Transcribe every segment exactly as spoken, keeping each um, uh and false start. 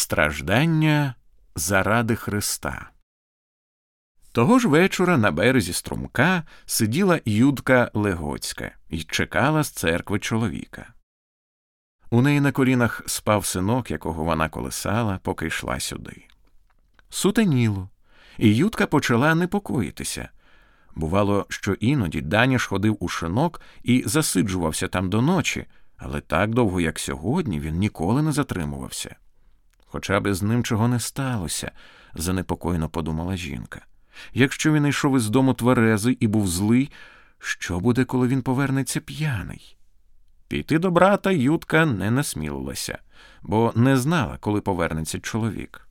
Страждання заради Христа. Того ж вечора на березі струмка сиділа Юдка Легоцька і чекала з церкви чоловіка. У неї на колінах спав синок, якого вона колисала, поки йшла сюди. Сутеніло, і Юдка почала непокоїтися. Бувало, що іноді Даніш ходив у шинок і засиджувався там до ночі, але так довго, як сьогодні, він ніколи не затримувався. Хоча б з ним чого не сталося, занепокоєно подумала жінка. Якщо він йшов із дому тверезий і був злий, що буде, коли він повернеться п'яний? Піти до брата Юдка не насмілилася, бо не знала, коли повернеться чоловік.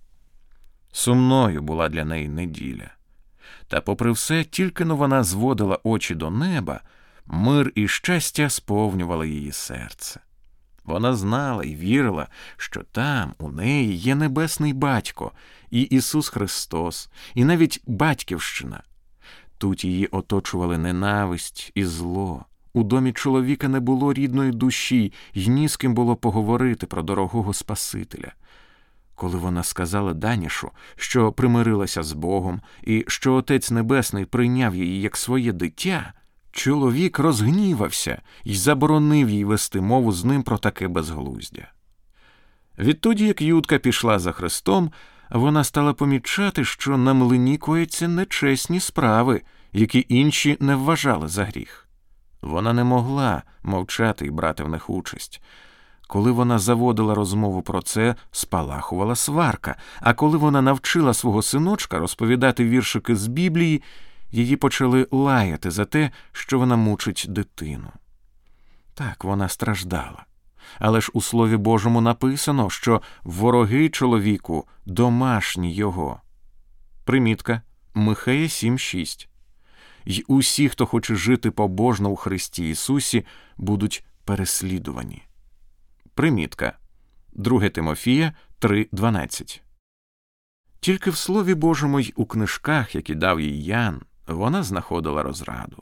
Сумною була для неї неділя. Та попри все, тільки-но вона зводила очі до неба, мир і щастя сповнювали її серце. Вона знала і вірила, що там у неї є небесний батько, і Ісус Христос, і навіть батьківщина. Тут її оточували ненависть і зло. У домі чоловіка не було рідної душі, й ні з ким було поговорити про дорогого Спасителя. Коли вона сказала Данішу, що примирилася з Богом і що Отець Небесний прийняв її як своє дитя, чоловік розгнівався й заборонив їй вести мову з ним про таке безглуздя. Відтоді, як Юдка пішла за Христом, вона стала помічати, що на млині кояться нечесні справи, які інші не вважали за гріх. Вона не могла мовчати і брати в них участь. Коли вона заводила розмову про це, спалахувала сварка, а коли вона навчила свого синочка розповідати віршики з Біблії, її почали лаяти за те, що вона мучить дитину. Так, вона страждала. Але ж у Слові Божому написано, що вороги чоловіку – домашні його. Примітка. Михея сім шість. «Й усі, хто хоче жити побожно у Христі Ісусі, будуть переслідувані». Примітка. друге Тимофія три дванадцять. Тільки в Слові Божому й у книжках, які дав їй Ян, вона знаходила розраду.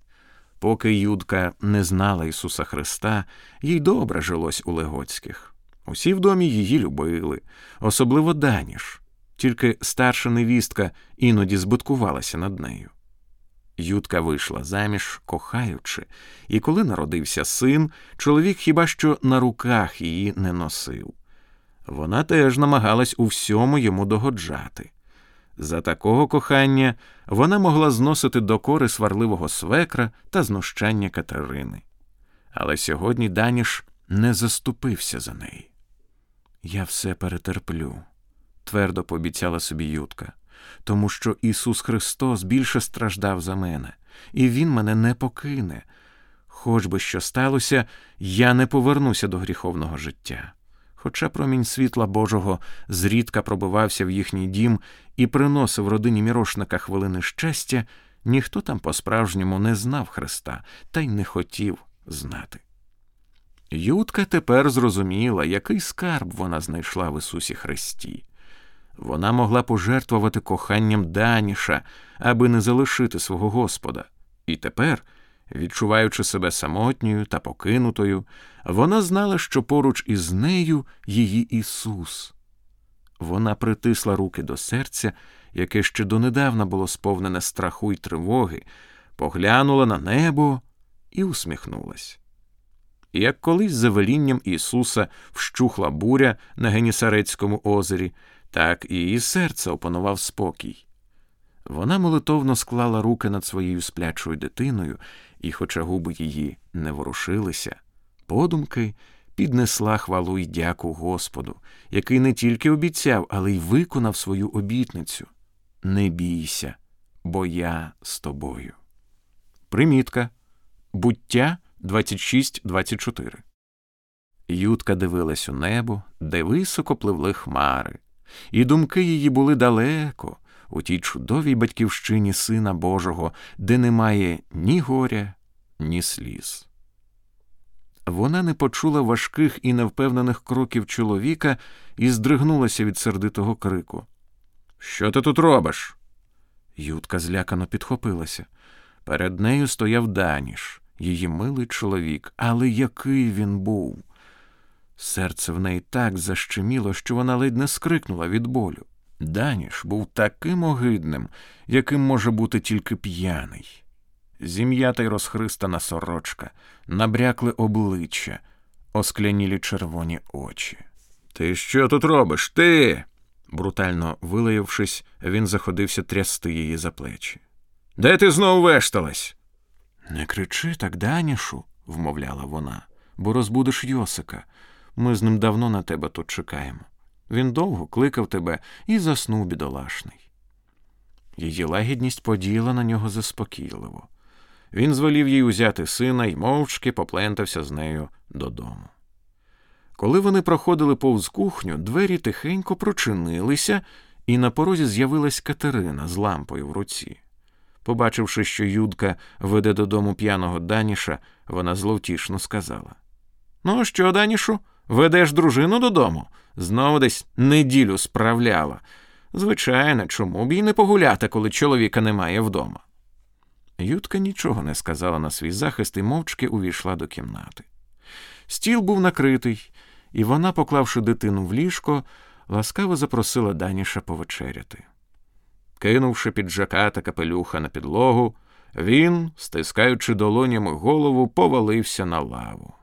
Поки Юдка не знала Ісуса Христа, їй добре жилось у Легоцьких. Усі в домі її любили, особливо Даніш. Тільки старша невістка іноді збиткувалася над нею. Юдка вийшла заміж, кохаючи, і коли народився син, чоловік хіба що на руках її не носив. Вона теж намагалась у всьому йому догоджати. За такого кохання вона могла зносити докори сварливого свекра та знущання Катерини. Але сьогодні Даніш не заступився за неї. «Я все перетерплю», – твердо пообіцяла собі Юдка, «тому що Ісус Христос більше страждав за мене, і Він мене не покине. Хоч би що сталося, я не повернуся до гріховного життя». Хоча промінь світла Божого зрідка пробивався в їхній дім і приносив родині Мірошника хвилини щастя, ніхто там по-справжньому не знав Христа та й не хотів знати. Юдка тепер зрозуміла, який скарб вона знайшла в Ісусі Христі. Вона могла пожертвувати коханням Даніша, аби не залишити свого Господа. І тепер, відчуваючи себе самотньою та покинутою, вона знала, що поруч із нею її Ісус. Вона притисла руки до серця, яке ще донедавна було сповнене страху й тривоги, поглянула на небо і усміхнулась. І як колись за велінням Ісуса вщухла буря на Генісарецькому озері, так і її серце опанував спокій. Вона молитовно склала руки над своєю сплячою дитиною, і, хоча губи її не ворушилися, подумки піднесла хвалу й дяку Господу, який не тільки обіцяв, але й виконав свою обітницю. «Не бійся, бо я з тобою». Примітка. Буття двадцять шість двадцять чотири. Юдка дивилась у небо, де високо пливли хмари, і думки її були далеко, у тій чудовій батьківщині Сина Божого, де немає ні горя, ні сліз. Вона не почула важких і невпевнених кроків чоловіка і здригнулася від сердитого крику. «Що ти тут робиш?» Юдка злякано підхопилася. Перед нею стояв Даніш, її милий чоловік, але який він був! Серце в неї так защеміло, що вона ледь не скрикнула від болю. Даніш був таким огидним, яким може бути тільки п'яний. Зім'ята й розхристана сорочка, набрякли обличчя, осклянілі червоні очі. «Ти що тут робиш? Ти?» Брутально вилаявшись, він заходився трясти її за плечі. «Де ти знову вешталась?» «Не кричи так, Данішу», – вмовляла вона, – «бо розбудиш Йосика. Ми з ним давно на тебе тут чекаємо. Він довго кликав тебе і заснув бідолашний». Її лагідність подіяла на нього заспокійливо. Він звелів їй узяти сина й мовчки поплентався з нею додому. Коли вони проходили повз кухню, двері тихенько прочинилися, і на порозі з'явилась Катерина з лампою в руці. Побачивши, що Юдка веде додому п'яного Даніша, вона зловтішно сказала: «Ну що, Данішу, ведеш дружину додому? Знову десь неділю справляла. Звичайно, чому б їй не погуляти, коли чоловіка немає вдома?» Юдка нічого не сказала на свій захист і мовчки увійшла до кімнати. Стіл був накритий, і вона, поклавши дитину в ліжко, ласкаво запросила Даніша повечеряти. Кинувши піджака та капелюха на підлогу, він, стискаючи долонями голову, повалився на лаву.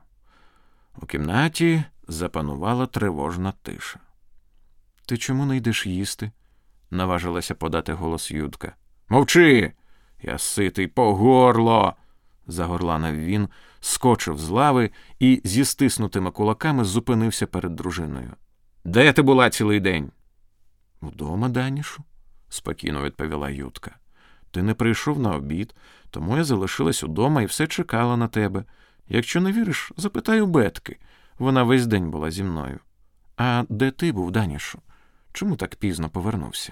У кімнаті запанувала тривожна тиша. «Ти чому не йдеш їсти?» – наважилася подати голос Юдка. «Мовчи! Я ситий по горло!» – загорланив він, скочив з лави і зі стиснутими кулаками зупинився перед дружиною. «Де ти була цілий день?» «Вдома, Данішу», – спокійно відповіла Юдка. «Ти не прийшов на обід, тому я залишилась удома і все чекала на тебе. Якщо не віриш, запитай у Бетки. Вона весь день була зі мною. А де ти був, Данішу? Чому так пізно повернувся?»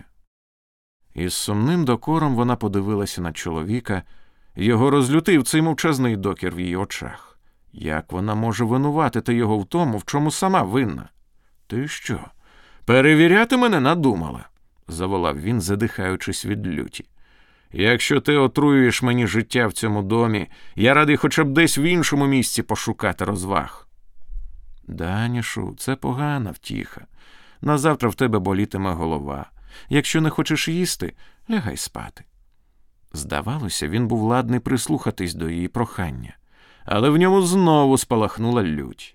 Із сумним докором вона подивилася на чоловіка. Його розлютив цей мовчазний докір в її очах. Як вона може винуватити його в тому, в чому сама винна? «Ти що, перевіряти мене надумала?» – заволав він, задихаючись від люті. «Якщо ти отруюєш мені життя в цьому домі, я радий хоча б десь в іншому місці пошукати розваг». «Данішу, це погана втіха. Назавтра в тебе болітиме голова. Якщо не хочеш їсти, лягай спати». Здавалося, він був ладний прислухатись до її прохання, але в ньому знову спалахнула лють.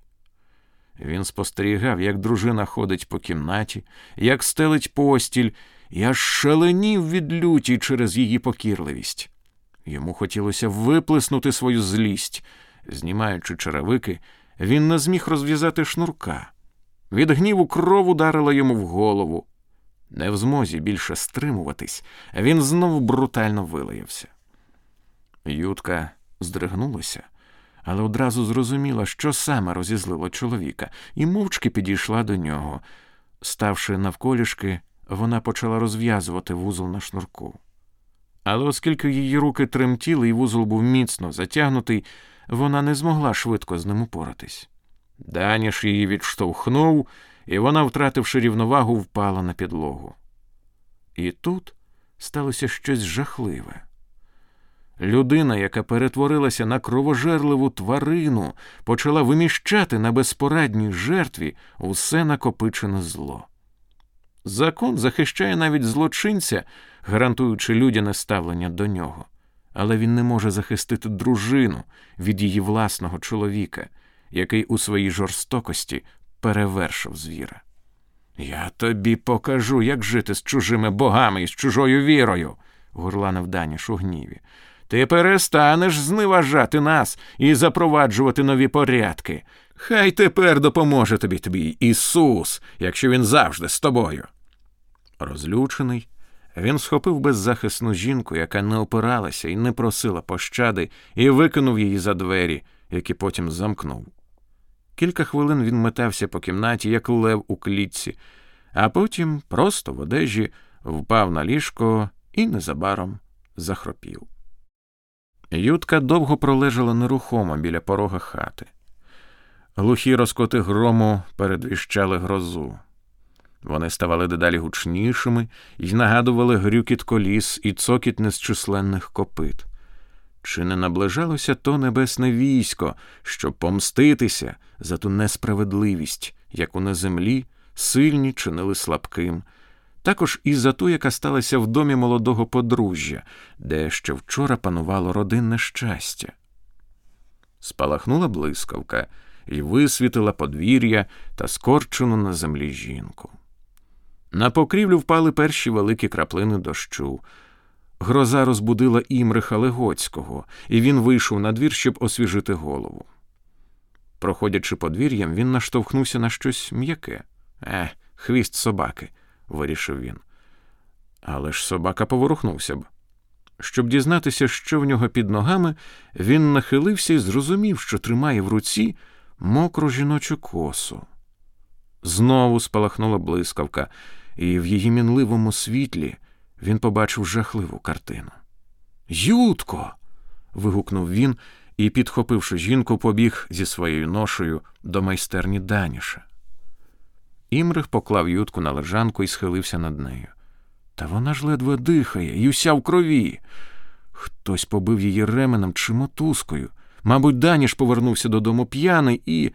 Він спостерігав, як дружина ходить по кімнаті, як стелить постіль, і аж шаленів від люті через її покірливість. Йому хотілося виплеснути свою злість. Знімаючи черевики, він не зміг розв'язати шнурка. Від гніву кров ударила йому в голову. Не в змозі більше стримуватись, він знову брутально вилаявся. Юдка здригнулася, але одразу зрозуміла, що саме розізлило чоловіка, і мовчки підійшла до нього. Ставши навколішки, вона почала розв'язувати вузол на шнурку. Але оскільки її руки тремтіли і вузол був міцно затягнутий, вона не змогла швидко з ним упоратись. Даніш її відштовхнув, і вона, втративши рівновагу, впала на підлогу. І тут сталося щось жахливе. Людина, яка перетворилася на кровожерливу тварину, почала виміщати на безпорадній жертві усе накопичене зло. Закон захищає навіть злочинця, гарантуючи людяне ставлення до нього. Але він не може захистити дружину від її власного чоловіка, який у своїй жорстокості перевершив звіра. «Я тобі покажу, як жити з чужими богами і з чужою вірою», – горланив Даніш у гніві. «Ти перестанеш зневажати нас і запроваджувати нові порядки. Хай тепер допоможе тобі твій Ісус, якщо він завжди з тобою». Розлючений, він схопив беззахисну жінку, яка не опиралася і не просила пощади, і викинув її за двері, які потім замкнув. Кілька хвилин він метався по кімнаті, як лев у клітці, а потім просто в одежі впав на ліжко і незабаром захропів. Юдка довго пролежала нерухомо біля порога хати. Глухі розкоти грому передвіщали грозу. Вони ставали дедалі гучнішими і нагадували грюкіт коліс і цокіт незчисленних копит. Чи не наближалося то небесне військо, щоб помститися за ту несправедливість, яку на землі сильні чинили слабким, також і за ту, яка сталася в домі молодого подружжя, де ще вчора панувало родинне щастя. Спалахнула блискавка і висвітила подвір'я та скорчену на землі жінку. На покрівлю впали перші великі краплини дощу. Гроза розбудила Імриха Легоцького, і він вийшов на двір, щоб освіжити голову. Проходячи подвір'ям, він наштовхнувся на щось м'яке. «Е, хвіст собаки», – вирішив він. Але ж собака поворухнувся б. Щоб дізнатися, що в нього під ногами, він нахилився і зрозумів, що тримає в руці мокру жіночу косу. Знову спалахнула блискавка, і в її мінливому світлі він побачив жахливу картину. «Ютко!» – вигукнув він і, підхопивши жінку, побіг зі своєю ношею до майстерні Даніша. Імрих поклав Ютку на лежанку і схилився над нею. Та вона ж ледве дихає і уся в крові. Хтось побив її ременем чи мотузкою. Мабуть, Даніш повернувся додому п'яний і...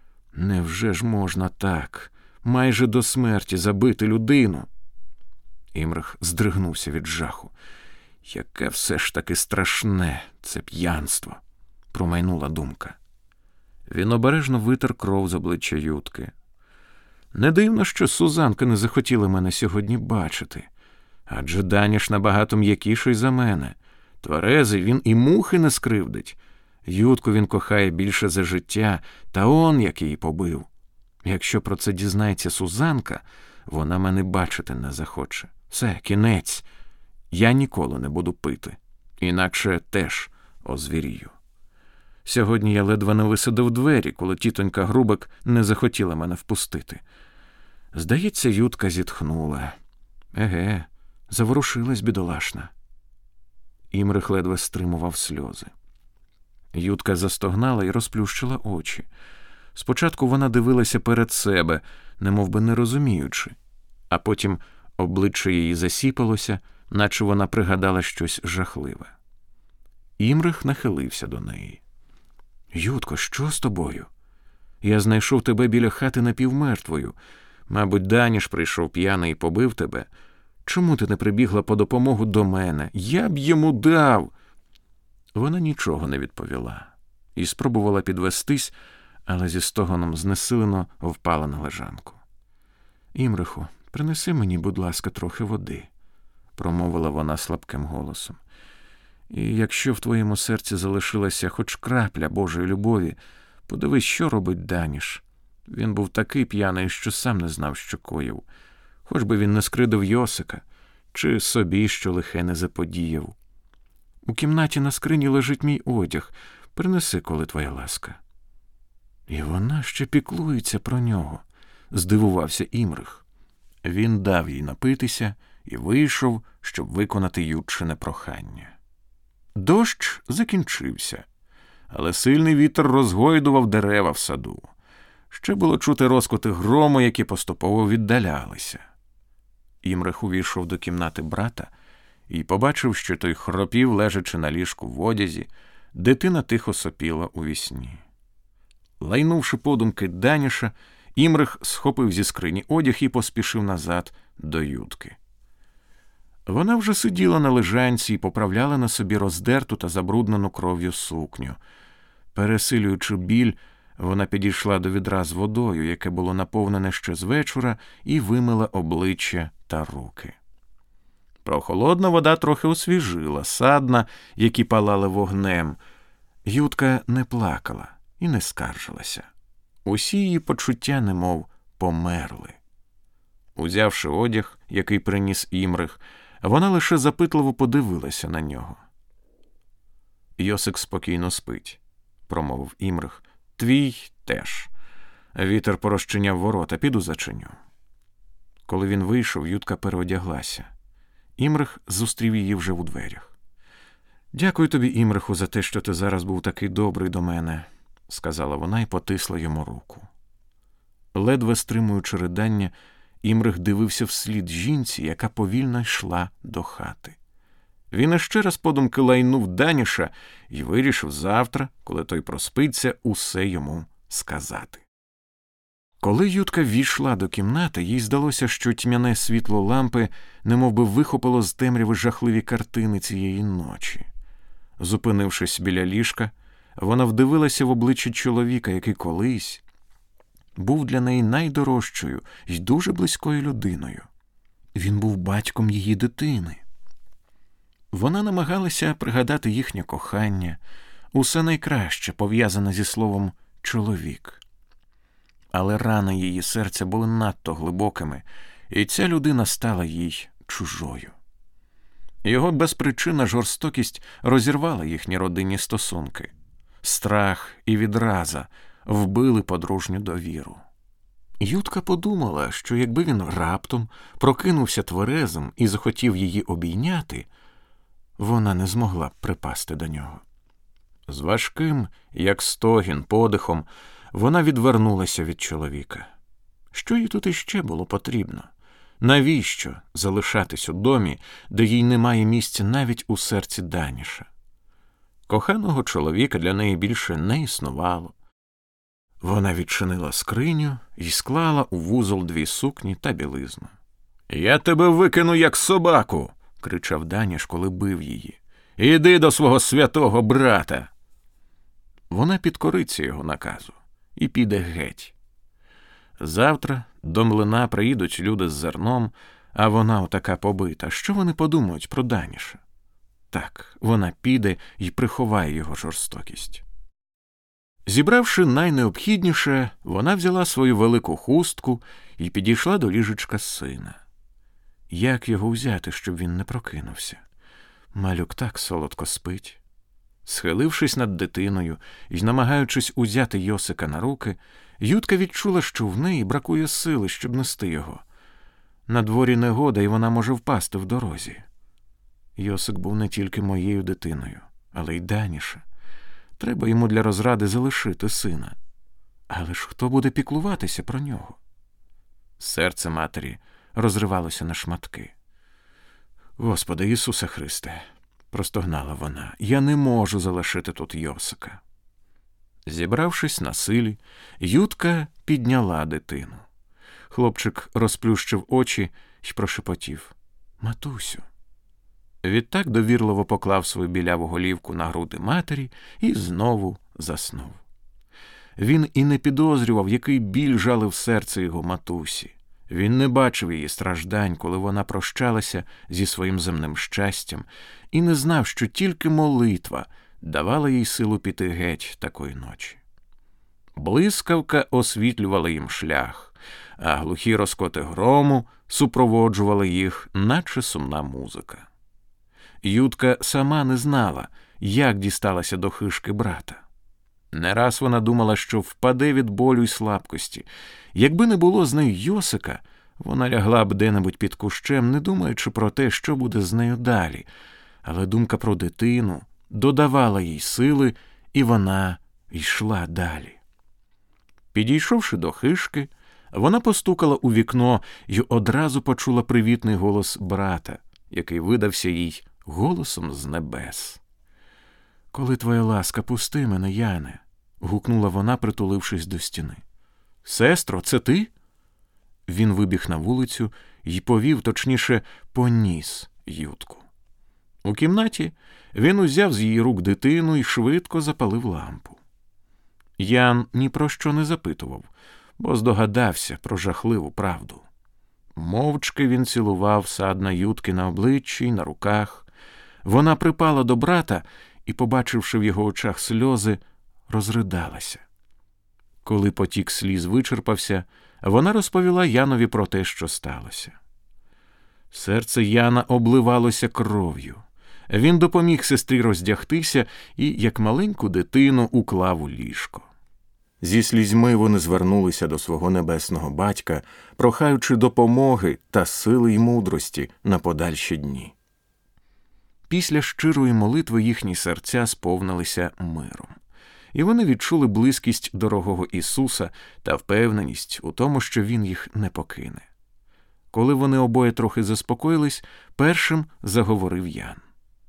Невже ж можна так, майже до смерті забити людину? Імрих здригнувся від жаху. Яке все ж таки страшне це п'янство, промайнула думка. Він обережно витер кров з обличчя Ютки. Не дивно, що Сузанка не захотіла мене сьогодні бачити. Адже Даніш набагато м'якіший за мене. Тверезий він і мухи не скривдить. Ютку він кохає більше за життя, та он як її побив. Якщо про це дізнається Сузанка, вона мене бачити не захоче. Все, кінець. Я ніколи не буду пити. Інакше теж озвірію. Сьогодні я ледве не висадив двері, коли тітонька Грубик не захотіла мене впустити. Здається, Ютка зітхнула. Еге, заворушилась бідолашна. Імрих ледве стримував сльози. Ютка застогнала і розплющила очі. Спочатку вона дивилася перед себе, немов би не розуміючи, а потім обличчя її засіпалося, наче вона пригадала щось жахливе. Імрих нахилився до неї. «Ютко, що з тобою? Я знайшов тебе біля хати напівмертвою. Мабуть, Даніш прийшов п'яний і побив тебе. Чому ти не прибігла по допомогу до мене? Я б йому дав!» Вона нічого не відповіла і спробувала підвестись, але зі стогоном знесилено впала на лежанку. «Імриху, принеси мені, будь ласка, трохи води», – промовила вона слабким голосом. «І якщо в твоєму серці залишилася хоч крапля Божої любові, подивись, що робить Даніш. Він був такий п'яний, що сам не знав, що коїв. Хоч би він не скридив Йосика, чи собі, що лихе не заподіяв. У кімнаті на скрині лежить мій одяг. Принеси, коли твоя ласка». «І вона ще піклується про нього», – здивувався Імрих. Він дав їй напитися і вийшов, щоб виконати Ютчине прохання. Дощ закінчився, але сильний вітер розгойдував дерева в саду. Ще було чути розкоти грому, які поступово віддалялися. Імрих увійшов до кімнати брата і побачив, що той хропів, лежачи на ліжку в одязі, дитина тихо сопіла у вісні. Лайнувши подумки Даніша, Імрих схопив зі скрині одяг і поспішив назад до Ютки. Вона вже сиділа на лежанці і поправляла на собі роздерту та забруднену кров'ю сукню. Пересилюючи біль, вона підійшла до відра з водою, яке було наповнене ще з вечора, і вимила обличчя та руки. Прохолодна вода трохи освіжила садна, які палали вогнем. Ютка не плакала і не скаржилася. Усі її почуття немов померли. Узявши одяг, який приніс Імрих, вона лише запитливо подивилася на нього. «Йосик спокійно спить», – промовив Імрих. «Твій теж. Вітер порозчиняв ворота, піду зачиню». Коли він вийшов, Ютка переодяглася. Імрих зустрів її вже у дверях. «Дякую тобі, Імриху, за те, що ти зараз був такий добрий до мене», – сказала вона і потисла йому руку. Ледве стримуючи ридання, Імрих дивився вслід жінці, яка повільно йшла до хати. Він іще раз подумки лайнув Даніша і вирішив завтра, коли той проспиться, усе йому сказати. Коли Ютка ввійшла до кімнати, їй здалося, що тьмяне світло лампи немовби вихопило з темряви жахливі картини цієї ночі. Зупинившись біля ліжка, вона вдивилася в обличчя чоловіка, який колись був для неї найдорожчою і дуже близькою людиною. Він був батьком її дитини. Вона намагалася пригадати їхнє кохання, усе найкраще пов'язане зі словом «чоловік». Але рани її серця були надто глибокими, і ця людина стала їй чужою. Його безпричинна жорстокість розірвала їхні родинні стосунки. Страх і відраза вбили подружню довіру. Ютка подумала, що якби він раптом прокинувся тверезим і захотів її обійняти, вона не змогла б припасти до нього. З важким, як стогін, подихом вона відвернулася від чоловіка. Що їй тут іще було потрібно? Навіщо залишатись у домі, де їй немає місця навіть у серці Даніша? Коханого чоловіка для неї більше не існувало. Вона відчинила скриню і склала у вузол дві сукні та білизну. «Я тебе викину, як собаку!» – кричав Даніш, коли бив її. «Іди до свого святого брата!» Вона підкориться його наказу і піде геть. Завтра до млина приїдуть люди з зерном, а вона отака побита. Що вони подумають про Даніша? Так, вона піде і приховає його жорстокість. Зібравши найнеобхідніше, вона взяла свою велику хустку і підійшла до ліжечка сина. Як його взяти, щоб він не прокинувся? Малюк так солодко спить. Схилившись над дитиною і намагаючись узяти Йосика на руки, Ютка відчула, що в неї бракує сили, щоб нести його. На дворі негода, і вона може впасти в дорозі. Йосик був не тільки моєю дитиною, але й Даніша. Треба йому для розради залишити сина. Але ж хто буде піклуватися про нього? Серце матері розривалося на шматки. «Господи Ісусе Христе!» – простогнала вона. «Я не можу залишити тут Йосика». Зібравшись на силі, Ютка підняла дитину. Хлопчик розплющив очі й прошепотів: «Матусю». Відтак довірливо поклав свою біляву голівку на груди матері і знову заснув. Він і не підозрював, який біль жалив серце його матусі. Він не бачив її страждань, коли вона прощалася зі своїм земним щастям, і не знав, що тільки молитва давала їй силу піти геть такої ночі. Блискавка освітлювала їм шлях, а глухі розкоти грому супроводжували їх, наче сумна музика. Ютка сама не знала, як дісталася до хижки брата. Не раз вона думала, що впаде від болю й слабкості. Якби не було з нею Йосика, вона лягла б де-небудь під кущем, не думаючи про те, що буде з нею далі. Але думка про дитину додавала їй сили, і вона йшла далі. Підійшовши до хижки, вона постукала у вікно і одразу почула привітний голос брата, який видався їй голосом з небес. «Коли твоя ласка, пусти мене, Яне!» – гукнула вона, притулившись до стіни. «Сестро, це ти?» Він вибіг на вулицю і повів, точніше, поніс Ютку. У кімнаті він узяв з її рук дитину і швидко запалив лампу. Ян ні про що не запитував, бо здогадався про жахливу правду. Мовчки він цілував садна Ютки на обличчі й на руках. Вона припала до брата і, побачивши в його очах сльози, розридалася. Коли потік сліз вичерпався, вона розповіла Янові про те, що сталося. Серце Яна обливалося кров'ю. Він допоміг сестрі роздягтися і, як маленьку дитину, уклав у ліжко. Зі слізьми вони звернулися до свого небесного батька, прохаючи допомоги та сили й мудрості на подальші дні. Після щирої молитви їхні серця сповнилися миром. І вони відчули близькість дорогого Ісуса та впевненість у тому, що Він їх не покине. Коли вони обоє трохи заспокоїлись, першим заговорив Ян.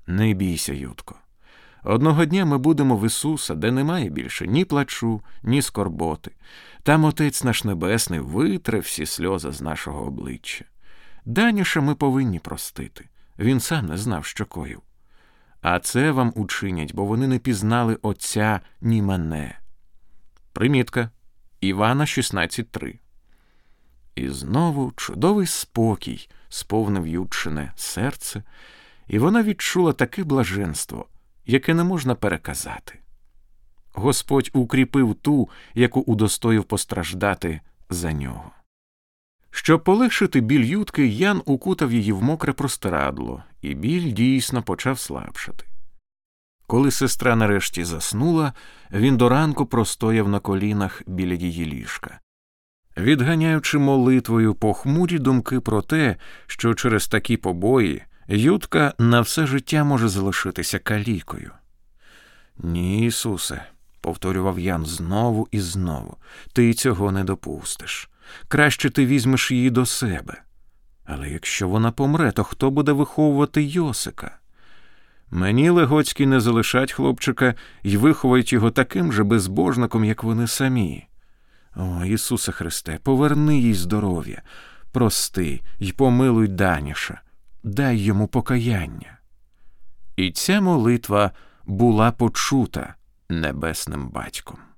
Не бійся, Юдко. Одного дня ми будемо в Ісуса, де немає більше ні плачу, ні скорботи. Там Отець наш Небесний витре всі сльози з нашого обличчя. Даніша ми повинні простити. Він сам не знав, що коїв. А це вам учинять, бо вони не пізнали Отця ні мене. Примітка. Івана шістнадцять три. І знову чудовий спокій сповнив Юдчине серце, і вона відчула таке блаженство, яке не можна переказати. Господь укріпив ту, яку удостоїв постраждати за нього. Щоб полегшити біль Юдки, Ян укутав її в мокре простирадло, і біль дійсно почав слабшати. Коли сестра нарешті заснула, він до ранку простояв на колінах біля її ліжка, відганяючи молитвою похмурі думки про те, що через такі побої Юдка на все життя може залишитися калікою. «Ні, Ісусе», – повторював Ян знову і знову, – «ти цього не допустиш. Краще ти візьмеш її до себе. Але якщо вона помре, то хто буде виховувати Йосика? Мені Легоцькі не залишать хлопчика й виховають його таким же безбожником, як вони самі. О, Ісусе Христе, поверни їй здоров'я, прости й помилуй Даніша, дай йому покаяння». І ця молитва була почута Небесним Батьком.